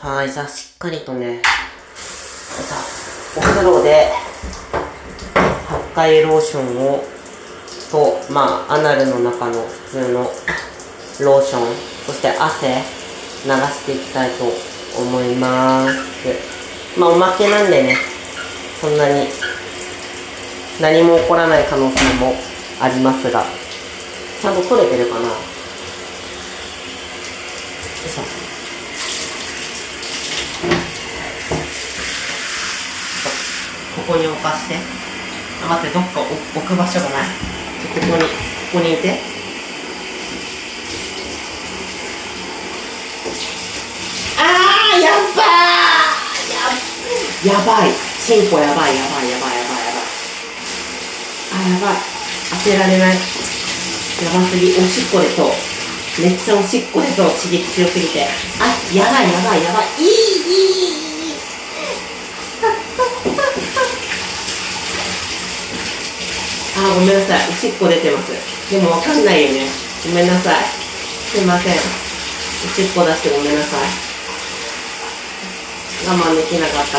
はい、じゃあしっかりとね、お風呂で発汗ローションをと、アナルの中の普通のローション、そして汗流していきたいと思います。おまけなんでね、そんなに何も起こらない可能性もありますが、ちゃんと取れてるかな。よいしょ。ここに置かして。待って、どっか置く場所がない。ここにいて。やばい。チンコやばい。やばい。当てられない。やばすぎ。おしっこ出そう。めっちゃおしっこ出そう。刺激強すぎて。やばい。ごめんなさい。おしっこ出てます。でもわかんないよね。ごめんなさい。すいません。おしっこ出してごめんなさい。我慢できなかった。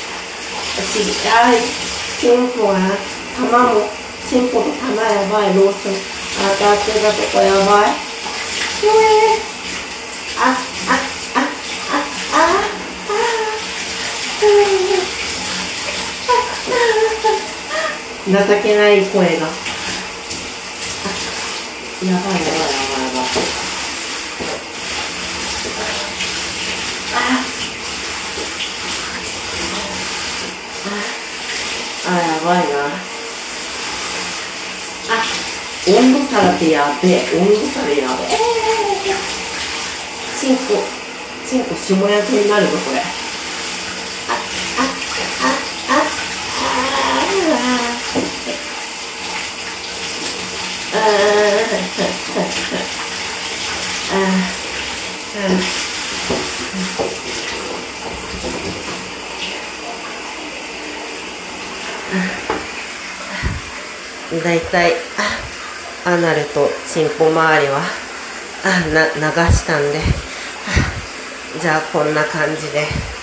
チンポが、玉も、チンポと玉やばい、ローション。当たってたとこやばい。情けない声が。やばい。やばいな。温度差ってやべえ。チンコ下焼きになるぞ、これ。だいたいアナルとチンポ周りは流したんで、じゃあこんな感じで。